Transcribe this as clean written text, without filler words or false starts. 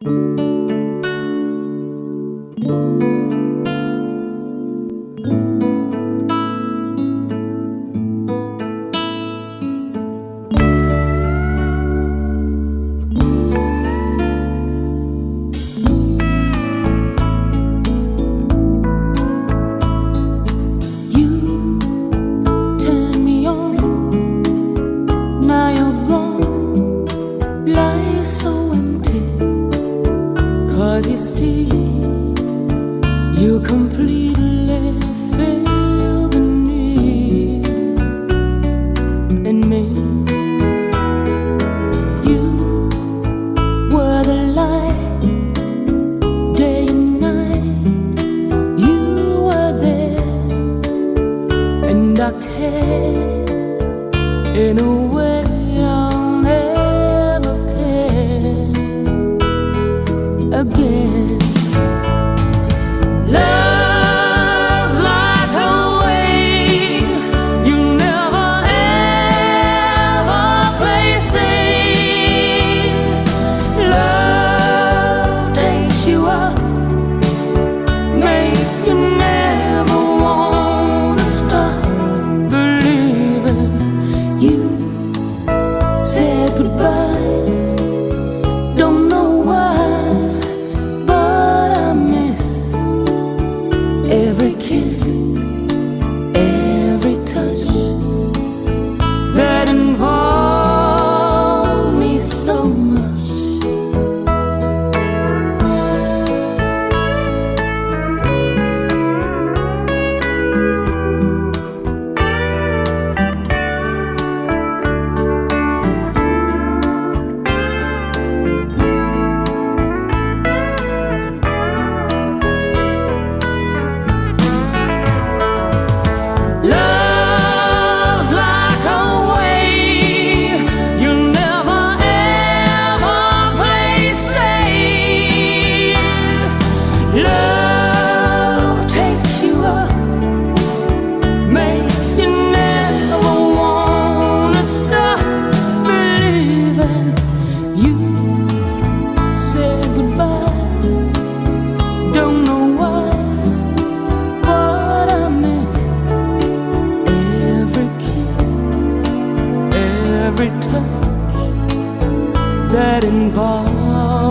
'Cause you see, you completely fill the need in me. You were the light, day and night. You were there, and I cared in a way I'll never care again. Love's like a wave, you never ever play safe. Love takes you up, makes you never wanna stop believing. You said goodbye, don't know why, every kiss, every touch that involved me so much. Love takes you up, makes you never wanna stop believing. You said goodbye, don't know why, but I miss every kiss, every touch that involves